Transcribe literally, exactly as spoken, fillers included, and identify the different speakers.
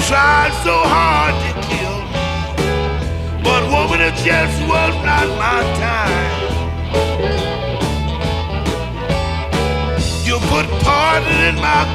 Speaker 1: tried so hard to kill me, but woman, it just was not my time. You put poison in my